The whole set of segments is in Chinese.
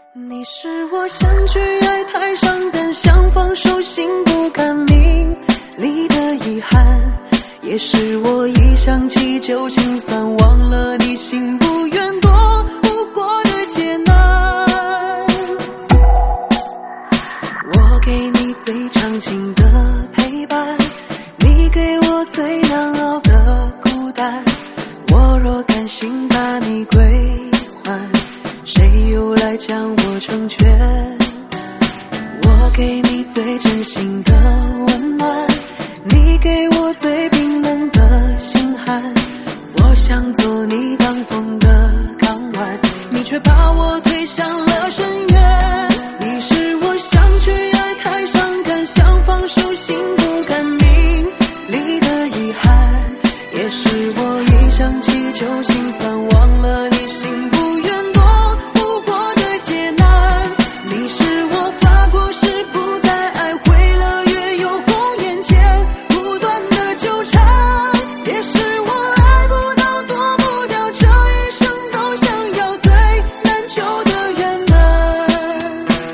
你是我相聚爱太伤感，想放手心不甘名利的遗憾，也是我一想起就心酸，忘了你心不愿躲不过的劫难。我给你最长情的陪伴，你给我最难熬的孤单，我若甘心把你归还，谁又来将我成全？我给你最真心的温暖，你给我最冰冷的心寒，我想做你挡风的港湾，你却把我推向了深渊。你是我相聚爱太伤感，想放手心不甘名利的遗憾，也是我一想起就心酸，忘了你心不愿躲不过的劫难。你是我发过誓不再爱，毁了约又红眼前不断的纠缠，也是我爱不到躲不掉，这一生都想要最难求的圆满。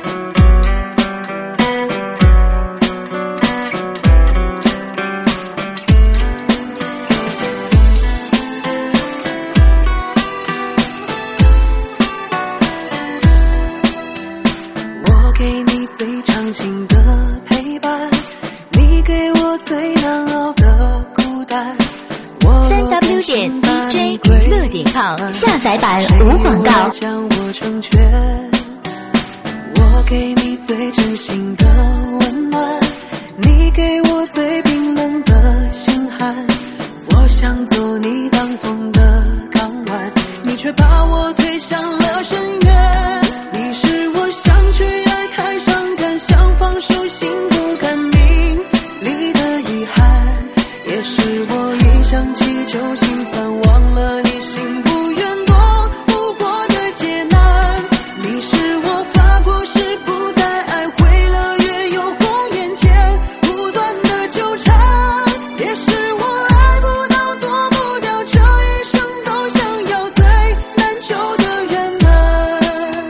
我给你最长情的陪伴，你给我最难熬的孤单，我若甘心把你归还， 3w.dj-娱乐.com 下载版无广告。 将我成全。我给你最真心的温暖，你给我最冰冷的心寒，我想做你挡风的港湾，你却把我推向了深渊。你是我相聚爱太伤感，想放手心不甘名利的遗憾，也是我一想起就心酸，忘了你心不愿躲不过的劫难。你是我发过誓不再爱，毁了约又红眼前不断的纠缠，也是我爱不到躲不掉，这一生都想要最难求的圆满。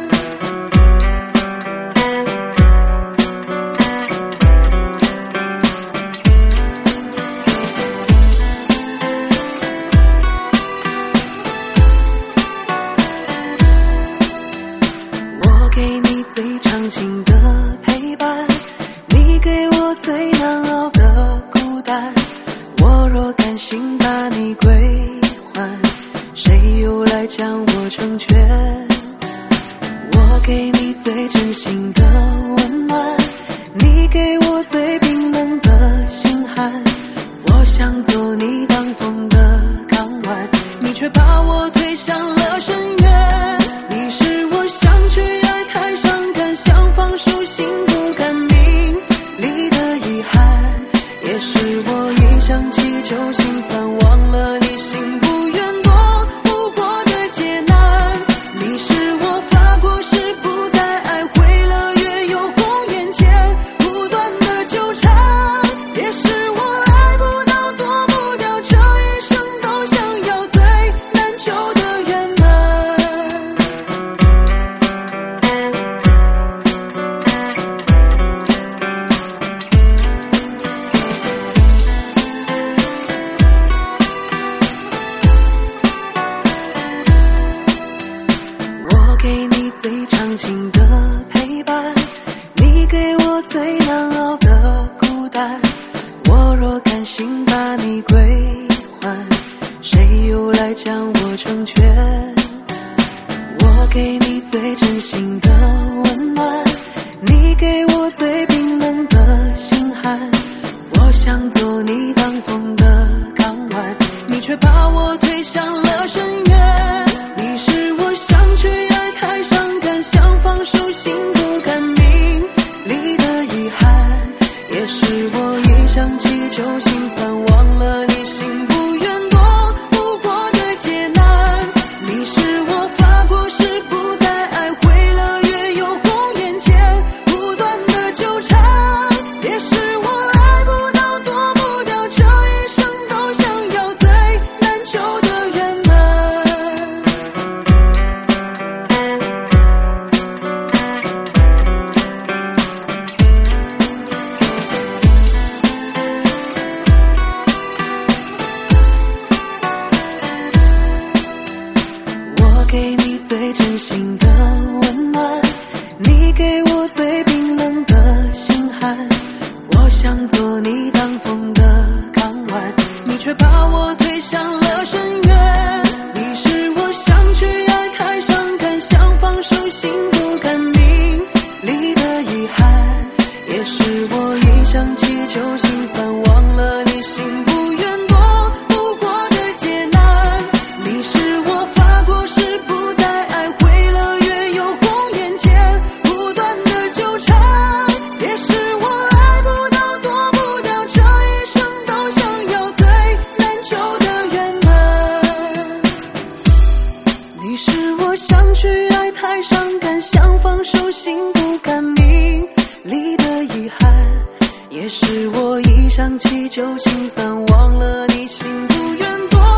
我给你最长情的陪伴，你给我最难熬的孤单，我若甘心把你归还，谁又来将我成全？我给你最真心的温暖，你给我最冰冷的心寒，我想做你挡风的港湾，你却把我推向了深渊。你是我相聚爱太伤感，想放手心不甘名利的遗憾，也是我一想起就心酸，忘了你心不愿躲不过的劫难。你是我发过誓不再爱，毁了约又红眼前不断的纠缠，也是我爱不到躲不掉，这一生都想要最难求的圆满。我给你最长情的陪伴，你给我最难熬的孤单，我若甘心把你归还，谁又来将我成全？我给你最真心的温暖，你给我最冰冷的心寒，我想做你挡风的港湾，你却把我推向了深渊。你是我相聚爱太伤感，想放手心不甘名利的遗憾，也是我一想起就心酸，忘了你心不愿躲不过的劫难。你是我发过誓不再爱，毁了约又红眼前不断的纠缠，也是我爱不到躲不掉，这一生都想要最难求的的温暖，你给我最冰冷的心寒。我想做你挡风的港湾，你却把我推向了深渊。你是我想去爱太伤感，想放手心不甘名利的遗憾，也是我一想起就心酸，忘了你心不愿躲不过的劫难。你是我发过誓不再爱，毁了约又红眼前不断的纠缠，也是我爱不到躲不掉，这一生都想要最难求的圆满。你是我想去爱太伤感，想放手心不甘名利的遗憾，也是我一想起就心酸，忘了你心不愿躲